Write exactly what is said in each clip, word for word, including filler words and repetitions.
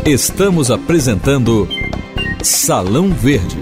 Estamos apresentando Salão Verde.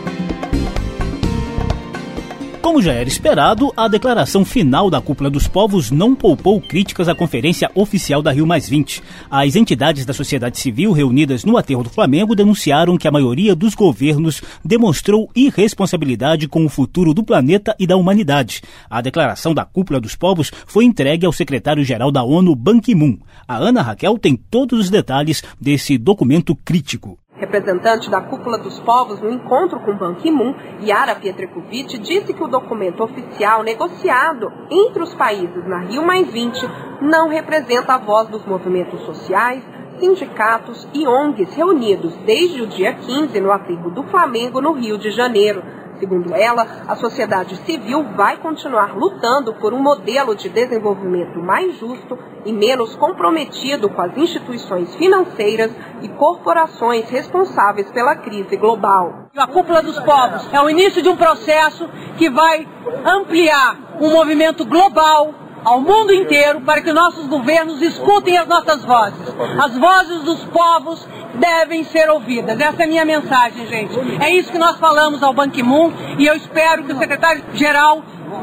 Como já era esperado, a declaração final da Cúpula dos Povos não poupou críticas à conferência oficial da Rio mais vinte. As entidades da sociedade civil reunidas no aterro do Flamengo denunciaram que a maioria dos governos demonstrou irresponsabilidade com o futuro do planeta e da humanidade. A declaração da Cúpula dos Povos foi entregue ao secretário-geral da ONU, Ban Ki-moon. A Ana Raquel tem todos os detalhes desse documento crítico. Representante da Cúpula dos Povos no encontro com Ban Ki-moon, Yara Pietrkovic, disse que o documento oficial negociado entre os países na Rio mais vinte não representa a voz dos movimentos sociais, sindicatos e O N Gs reunidos desde o dia quinze no aterro do Flamengo, no Rio de Janeiro. Segundo ela, a sociedade civil vai continuar lutando por um modelo de desenvolvimento mais justo e menos comprometido com as instituições financeiras e corporações responsáveis pela crise global. A Cúpula dos Povos é o início de um processo que vai ampliar um movimento global ao mundo inteiro para que nossos governos escutem as nossas vozes. As vozes dos povos devem ser ouvidas. Essa é a minha mensagem, gente. É isso que nós falamos ao Ban Ki-moon e eu espero que o secretário-geral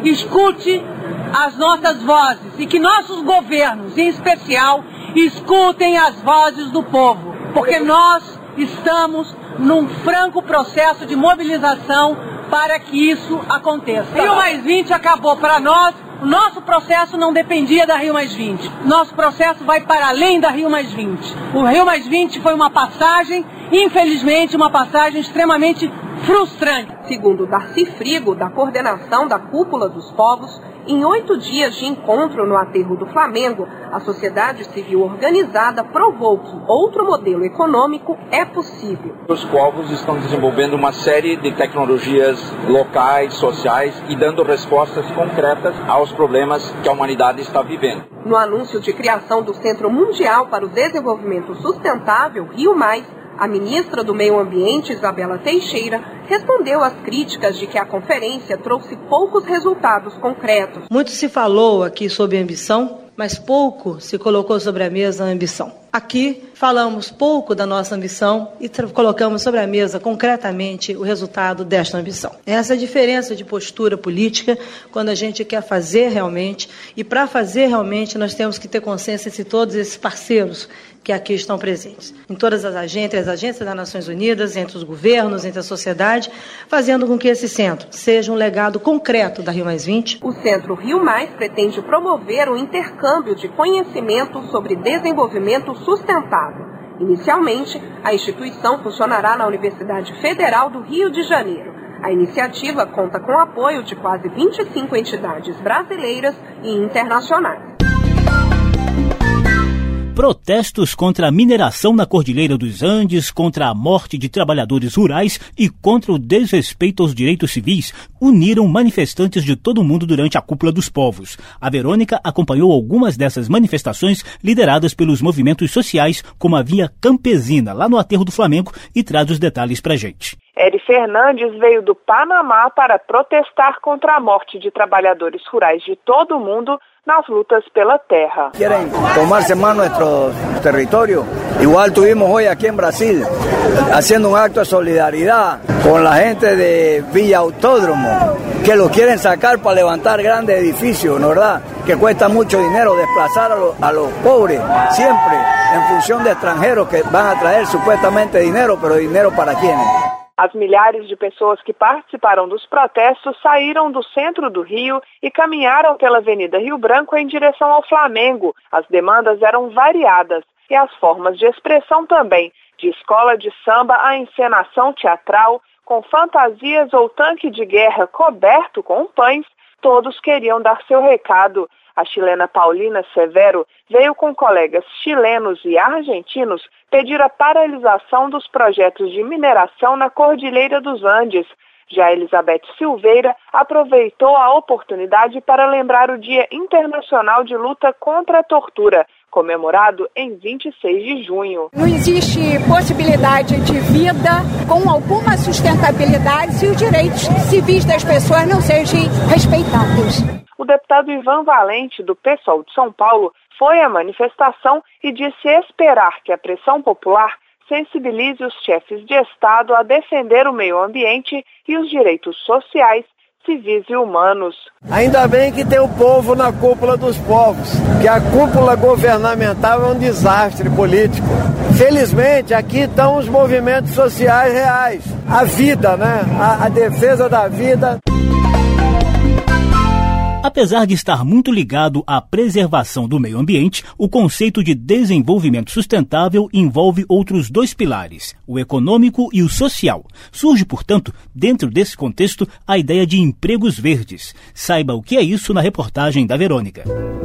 escute as nossas vozes e que nossos governos, em especial, escutem as vozes do povo, porque nós estamos num franco processo de mobilização para que isso aconteça. Rio mais vinte acabou para nós. O nosso processo não dependia da Rio mais vinte. Nosso processo vai para além da Rio mais vinte. O Rio mais vinte foi uma passagem, infelizmente, uma passagem extremamente frustrante. Segundo Darcy Frigo, da coordenação da Cúpula dos Povos, em oito dias de encontro no aterro do Flamengo, a sociedade civil organizada provou que outro modelo econômico é possível. Os povos estão desenvolvendo uma série de tecnologias locais, sociais e dando respostas concretas aos problemas que a humanidade está vivendo. No anúncio de criação do Centro Mundial para o Desenvolvimento Sustentável, Rio mais, a ministra do Meio Ambiente, Isabela Teixeira, respondeu às críticas de que a conferência trouxe poucos resultados concretos. Muito se falou aqui sobre ambição, mas pouco se colocou sobre a mesa a ambição. Aqui falamos pouco da nossa ambição e colocamos sobre a mesa concretamente o resultado desta ambição. Essa é a diferença de postura política quando a gente quer fazer realmente, e para fazer realmente nós temos que ter consciência de todos esses parceiros que aqui estão presentes, em todas as agências, entre as agências das Nações Unidas, entre os governos, entre a sociedade, fazendo com que esse centro seja um legado concreto da Rio mais vinte. O Centro Rio mais pretende promover o intercâmbio de conhecimento sobre desenvolvimento sustentável. Inicialmente, a instituição funcionará na Universidade Federal do Rio de Janeiro. A iniciativa conta com o apoio de quase vinte e cinco entidades brasileiras e internacionais. Protestos contra a mineração na Cordilheira dos Andes, contra a morte de trabalhadores rurais e contra o desrespeito aos direitos civis uniram manifestantes de todo o mundo durante a Cúpula dos Povos. A Verônica acompanhou algumas dessas manifestações lideradas pelos movimentos sociais, como a Via Campesina, lá no aterro do Flamengo, e traz os detalhes pra gente. Eri Fernandes veio do Panamá para protestar contra a morte de trabalhadores rurais de todo o mundo nas lutas pela terra. Querem tomarse más nuestro territorio. Igual tuvimos hoy aquí en Brasil, haciendo un acto de solidaridad con la gente de Villa Autódromo, que lo quieren sacar para levantar grandes edificios, ¿no verdad? Que cuesta mucho dinero desplazar a, lo, a los pobres, siempre en función de extranjeros que van a traer supuestamente dinero, pero dinero para quiénes. As milhares de pessoas que participaram dos protestos saíram do centro do Rio e caminharam pela Avenida Rio Branco em direção ao Flamengo. As demandas eram variadas e as formas de expressão também, de escola de samba a encenação teatral, com fantasias ou tanque de guerra coberto com pães, todos queriam dar seu recado. A chilena Paulina Severo veio com colegas chilenos e argentinos pedir a paralisação dos projetos de mineração na Cordilheira dos Andes. Já Elizabeth Silveira aproveitou a oportunidade para lembrar o Dia Internacional de Luta contra a Tortura, comemorado em vinte e seis de junho. Não existe possibilidade de vida com alguma sustentabilidade se os direitos civis das pessoas não sejam respeitados. O deputado Ivan Valente, do PSOL de São Paulo, foi à manifestação e disse esperar que a pressão popular sensibilize os chefes de Estado a defender o meio ambiente e os direitos sociais, civis e humanos. Ainda bem que tem o povo na cúpula dos povos, que a cúpula governamental é um desastre político. Felizmente, aqui estão os movimentos sociais reais. A vida, né? A, a defesa da vida. Apesar de estar muito ligado à preservação do meio ambiente, o conceito de desenvolvimento sustentável envolve outros dois pilares, o econômico e o social. Surge, portanto, dentro desse contexto, a ideia de empregos verdes. Saiba o que é isso na reportagem da Verônica.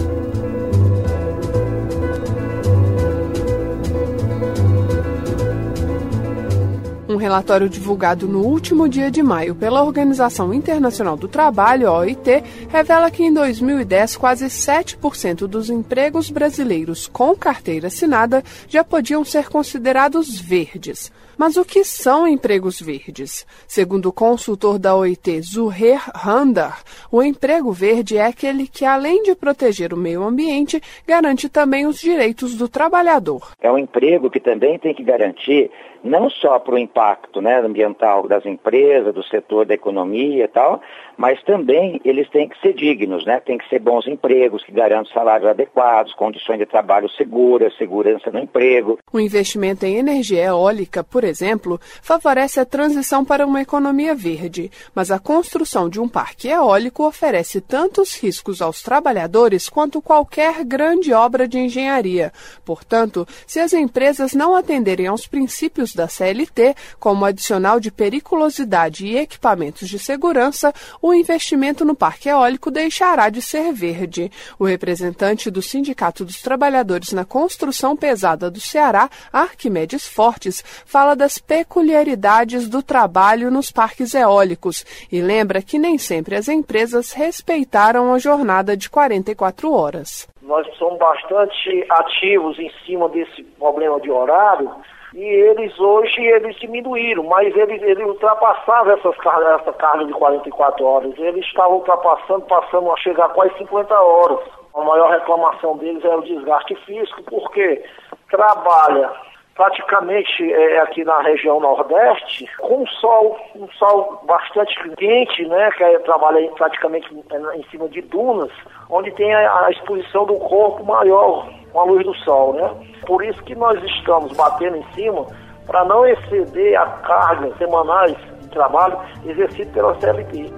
Um relatório divulgado no último dia de maio pela Organização Internacional do Trabalho, a O I T, revela que em dois mil e dez quase sete por cento dos empregos brasileiros com carteira assinada já podiam ser considerados verdes. Mas o que são empregos verdes? Segundo o consultor da O I T, Zuhair Handar, o emprego verde é aquele que, além de proteger o meio ambiente, garante também os direitos do trabalhador. É um emprego que também tem que garantir não só para o impacto, né, ambiental das empresas, do setor da economia e tal, mas também eles têm que ser dignos, né? Tem que ser bons empregos, que garantam salários adequados, condições de trabalho seguras, segurança no emprego. O investimento em energia eólica, por exemplo, favorece a transição para uma economia verde, mas a construção de um parque eólico oferece tantos riscos aos trabalhadores quanto qualquer grande obra de engenharia. Portanto, se as empresas não atenderem aos princípios da C L T, como adicional de periculosidade e equipamentos de segurança, o investimento no parque eólico deixará de ser verde. O representante do Sindicato dos Trabalhadores na Construção Pesada do Ceará, Arquimedes Fortes, fala das peculiaridades do trabalho nos parques eólicos e lembra que nem sempre as empresas respeitaram a jornada de quarenta e quatro horas. Nós somos bastante ativos em cima desse problema de horário, e eles hoje eles diminuíram, mas eles, eles ultrapassavam essas, essa carga de quarenta e quatro horas. Eles estavam ultrapassando, passando a chegar a quase cinquenta horas. A maior reclamação deles é o desgaste físico, porque trabalha praticamente é, aqui na região Nordeste, com um sol, um sol bastante quente, né, que é, trabalha praticamente em cima de dunas, onde tem a, a exposição do corpo maior com a luz do sol, né? Por isso que nós estamos batendo em cima para não exceder a carga semanais de trabalho exercido pela C L T.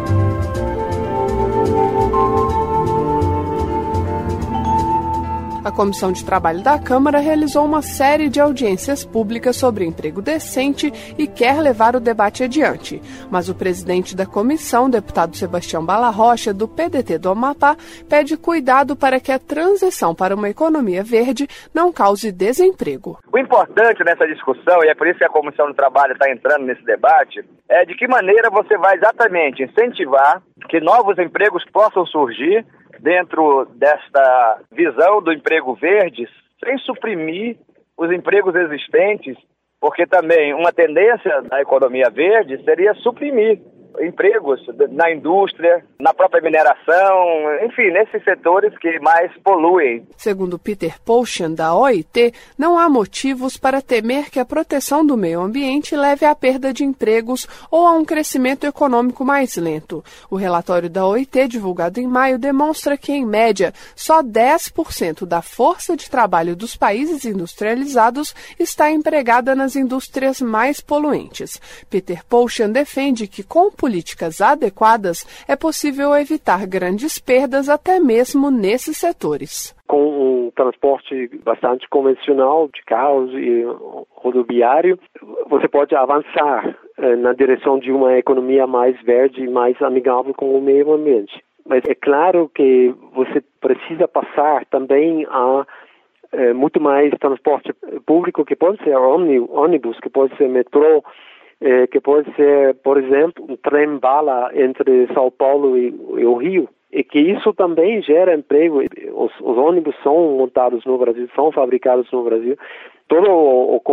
A Comissão de Trabalho da Câmara realizou uma série de audiências públicas sobre emprego decente e quer levar o debate adiante. Mas o presidente da comissão, deputado Sebastião Bala Rocha, do P D T do Amapá, pede cuidado para que a transição para uma economia verde não cause desemprego. O importante nessa discussão, e é por isso que a Comissão do Trabalho está entrando nesse debate, é de que maneira você vai exatamente incentivar que novos empregos possam surgir dentro desta visão do emprego verde, sem suprimir os empregos existentes, porque também uma tendência da economia verde seria suprimir empregos na indústria, na própria mineração, enfim, nesses setores que mais poluem. Segundo Peter Poulsen, da O I T, não há motivos para temer que a proteção do meio ambiente leve à perda de empregos ou a um crescimento econômico mais lento. O relatório da O I T, divulgado em maio, demonstra que, em média, só dez por cento da força de trabalho dos países industrializados está empregada nas indústrias mais poluentes. Peter Poulsen defende que, com políticas adequadas, é possível evitar grandes perdas até mesmo nesses setores. Com um transporte bastante convencional de carros e rodoviário, você pode avançar eh, na direção de uma economia mais verde e mais amigável com o meio ambiente. Mas é claro que você precisa passar também a eh, muito mais transporte público, que pode ser ônibus, que pode ser metrô, Eh, que pode ser, por exemplo, um trem-bala entre São Paulo e, e o Rio, e que isso também gera emprego. Os, os ônibus são montados no Brasil, são fabricados no Brasil. Todo o, o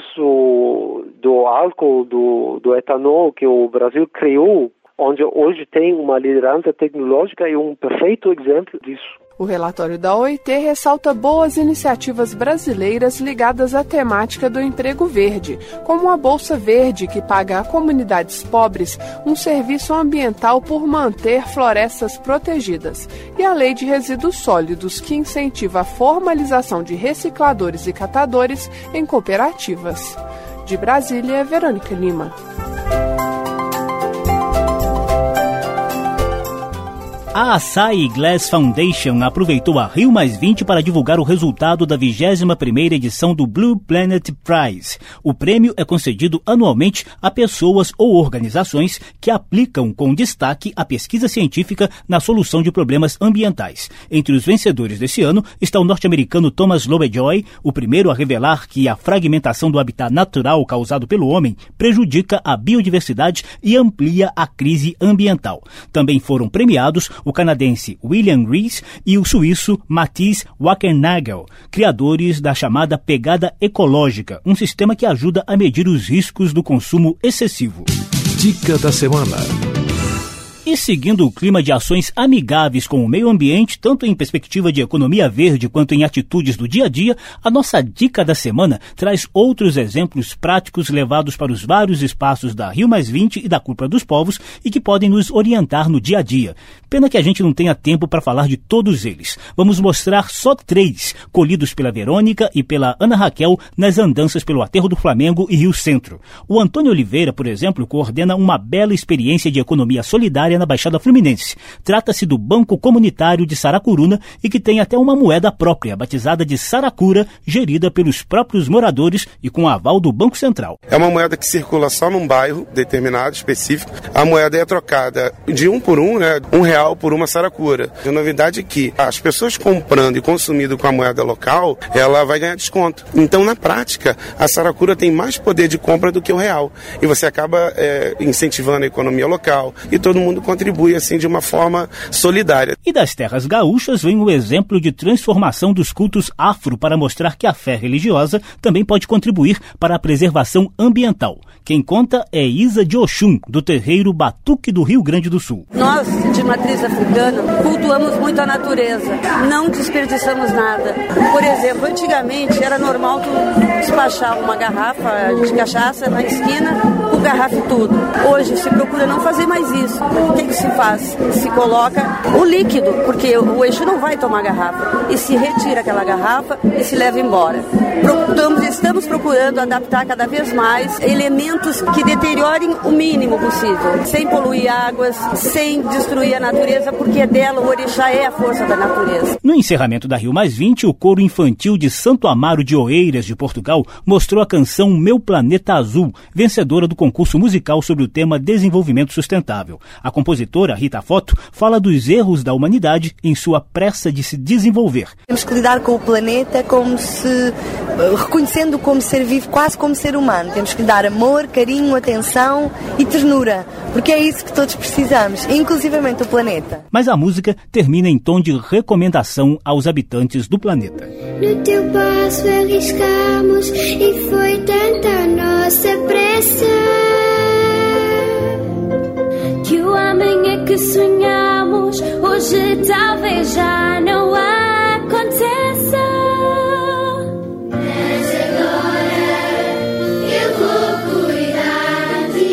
complexo do álcool, do, do etanol que o Brasil criou, onde hoje tem uma liderança tecnológica, é um perfeito exemplo disso. O relatório da O I T ressalta boas iniciativas brasileiras ligadas à temática do emprego verde, como a Bolsa Verde, que paga a comunidades pobres um serviço ambiental por manter florestas protegidas, e a Lei de Resíduos Sólidos, que incentiva a formalização de recicladores e catadores em cooperativas. De Brasília, Verônica Lima. A Asahi Glass Foundation aproveitou a Rio mais vinte para divulgar o resultado da vigésima primeira edição do Blue Planet Prize. O prêmio é concedido anualmente a pessoas ou organizações que aplicam com destaque a pesquisa científica na solução de problemas ambientais. Entre os vencedores desse ano está o norte-americano Thomas Lovejoy, o primeiro a revelar que a fragmentação do habitat natural causado pelo homem prejudica a biodiversidade e amplia a crise ambiental. Também foram premiados o canadense William Rees e o suíço Matthias Wackernagel, criadores da chamada pegada ecológica, um sistema que ajuda a medir os riscos do consumo excessivo. Dica da semana. E seguindo o clima de ações amigáveis com o meio ambiente, tanto em perspectiva de economia verde quanto em atitudes do dia a dia, a nossa dica da semana traz outros exemplos práticos levados para os vários espaços da Rio mais vinte e da Cúpula dos Povos e que podem nos orientar no dia a dia. Pena que a gente não tenha tempo para falar de todos eles. Vamos mostrar só três, colhidos pela Verônica e pela Ana Raquel nas andanças pelo Aterro do Flamengo e Rio Centro. O Antônio Oliveira, por exemplo, coordena uma bela experiência de economia solidária na Baixada Fluminense. Trata-se do Banco Comunitário de Saracuruna e que tem até uma moeda própria, batizada de Saracura, gerida pelos próprios moradores e com aval do Banco Central. É uma moeda que circula só num bairro determinado, específico. A moeda é trocada de um por um, né, um real por uma saracura. A novidade é que as pessoas comprando e consumindo com a moeda local, ela vai ganhar desconto. Então, na prática, a saracura tem mais poder de compra do que o real. E você acaba é, incentivando a economia local e todo mundo contribui assim de uma forma solidária. E das terras gaúchas vem o exemplo de transformação dos cultos afro para mostrar que a fé religiosa também pode contribuir para a preservação ambiental. Quem conta é Isa de Oxum, do terreiro Batuque do Rio Grande do Sul. Nós, de matriz africana, cultuamos muito a natureza, não desperdiçamos nada. Por exemplo, antigamente era normal tu despachar uma garrafa de cachaça na esquina, com garrafa e tudo. Hoje se procura não fazer mais isso. O que, que se faz? Se coloca o líquido, porque o eixo não vai tomar garrafa, e se retira aquela garrafa e se leva embora. Estamos, estamos procurando adaptar cada vez mais elementos que deteriorem o mínimo possível, sem poluir águas, sem destruir a natureza, porque dela o orixá é a força da natureza. No encerramento da Rio mais vinte, o coro infantil de Santo Amaro de Oeiras, de Portugal, mostrou a canção Meu Planeta Azul, vencedora do concurso musical sobre o tema Desenvolvimento Sustentável. A compositora, Rita Foto, fala dos erros da humanidade em sua pressa de se desenvolver. Temos que lidar com o planeta como se, reconhecendo como ser vivo, quase como ser humano. Temos que lhe dar amor, carinho, atenção e ternura, porque é isso que todos precisamos, inclusivamente o planeta. Mas a música termina em tom de recomendação aos habitantes do planeta. No teu passo arriscamos e foi tanta a nossa pressa que o amanhã que sonhamos hoje talvez já não aconteça. Mas agora eu vou cuidar de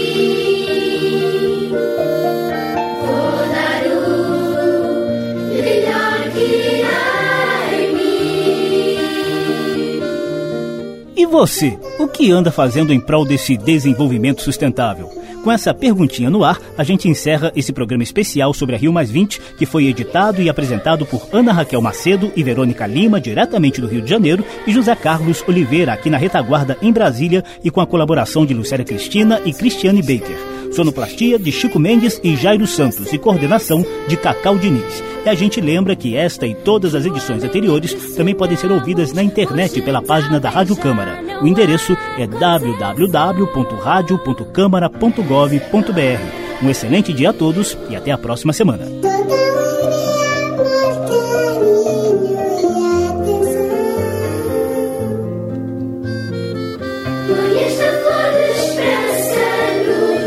ti, vou dar o melhor que há em mim. E você, o que anda fazendo em prol desse desenvolvimento sustentável? Com essa perguntinha no ar, a gente encerra esse programa especial sobre a Rio mais vinte, que foi editado e apresentado por Ana Raquel Macedo e Verônica Lima, diretamente do Rio de Janeiro, e José Carlos Oliveira, aqui na Retaguarda, em Brasília, e com a colaboração de Lucélia Cristina e Cristiane Baker. Sonoplastia de Chico Mendes e Jairo Santos e coordenação de Cacau Diniz. E a gente lembra que esta e todas as edições anteriores também podem ser ouvidas na internet pela página da Rádio Câmara. O endereço é w w w ponto radio ponto câmara ponto gov ponto b r. Um excelente dia a todos e até a próxima semana.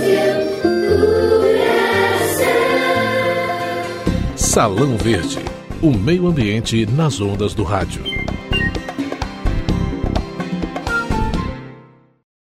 Salão Verde. O meio ambiente nas ondas do rádio.